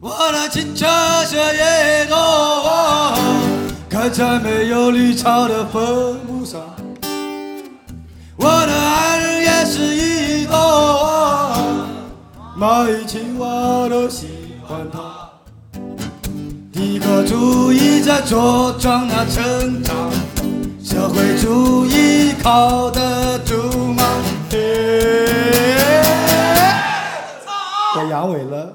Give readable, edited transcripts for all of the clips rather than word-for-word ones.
我的青春血液中，刻在没有绿草的坟墓上。我的爱人也是一朵蚂蚁青蛙都喜欢它。帝国主义在茁壮啊成长，社会主义靠得住吗？我阳痿了。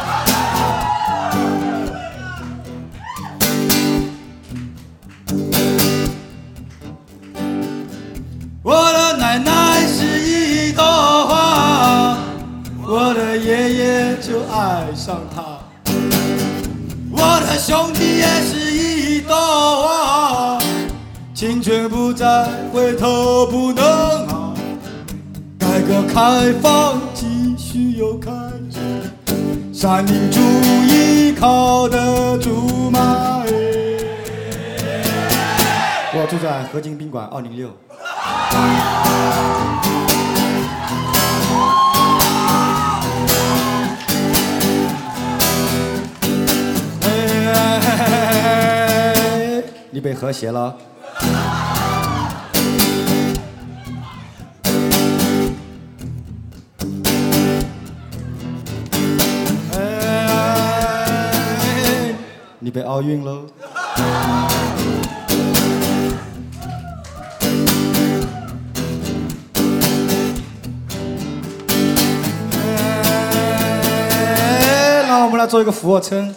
我的奶奶是一朵花，我的爷爷就爱上她。我的兄弟也是一朵花，青春不再，回头不能好。改革开放继续又开始，三民主义靠得住吗？我住在河津宾馆206。你被和谐了。你被奥运了。那我们来做一个俯卧撑。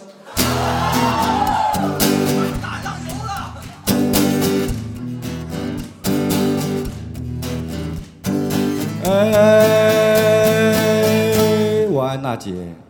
我爱娜姐。